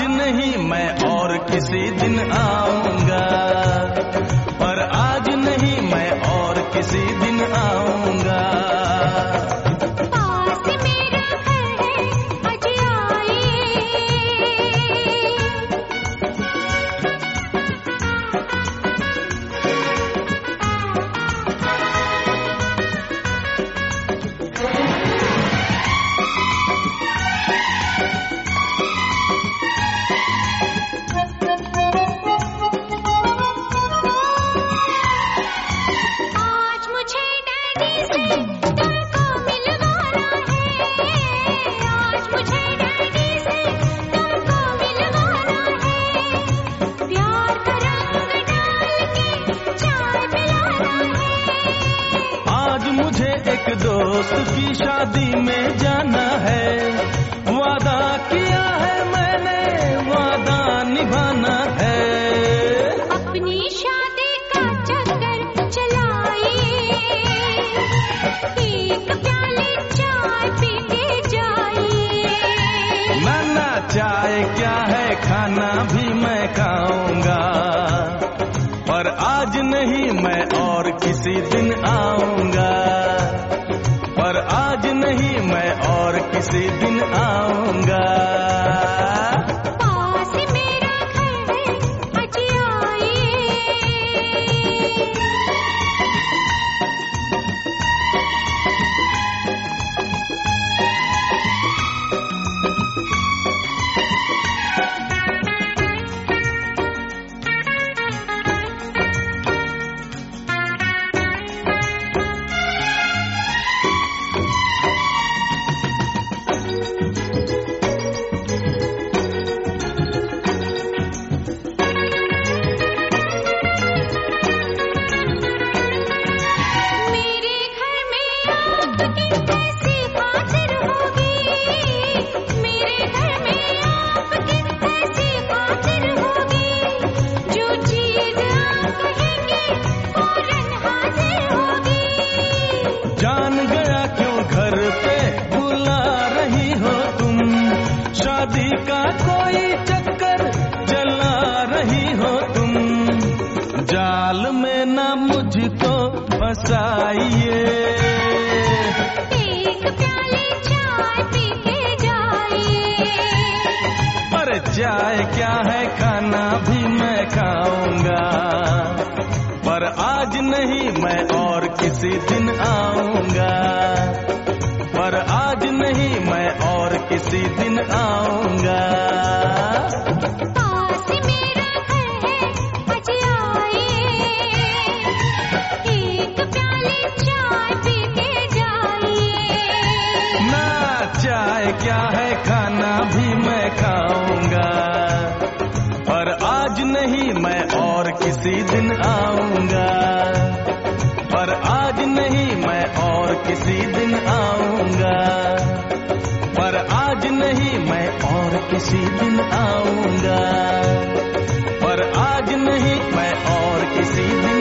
नहीं मैं और किसी दिन आऊंगा, पर आज नहीं मैं और किसी दिन आऊंगा। पास मेरा घर है आज आइए, आज मुझे डैडी से तुमको मिलवाना है, आज मुझे डैडी से तुमको मिलवाना है, प्यार का रंग डाल के चाय पिलाना है। आज मुझे एक दोस्त की शादी में जाना है, वादा किया है मैंने, वादा निभाना है। अपनी शादी का चक्कर चलाइए, एक प्याली चाय पी के जाइए। नाना चाय क्या है, खाना भी मैं खाऊंगा, पर आज नहीं मैं और किसी दिन आऊंगा, पर आज नहीं मैं और किसी दिन आऊंगा। पास मेरा घर है आज आइए, मेरे घर में आपकी ऐसी खातिर होगी, मेरे घर में आपकी ऐसी खातिर होगी, जो चीज आप कहेंगे फौरन हाजिर होगी। जान गया क्यों घर पे बुला रही हो तुम, शादी का कोई चक्कर चला रही हो तुम, जाल में ना मुझको फंसाइए। एक प्याली चाय पी के जाइए, पर चाय क्या है, खाना भी मैं खाऊंगा, पर आज नहीं मैं और किसी दिन आऊंगा, पर आज नहीं मैं और किसी दिन आऊंगा। पास मेरा घर है आज आइए, एक प्याली चाय पी के जाइए। ना चाय क्या है, खाना भी मैं खाऊंगा, पर आज नहीं मैं और किसी दिन आऊंगा, पर आज नहीं मैं और किसी दिन आऊंगा, पर आज नहीं मैं और किसी दिन आऊंगा, पर आज नहीं मैं और किसी दिन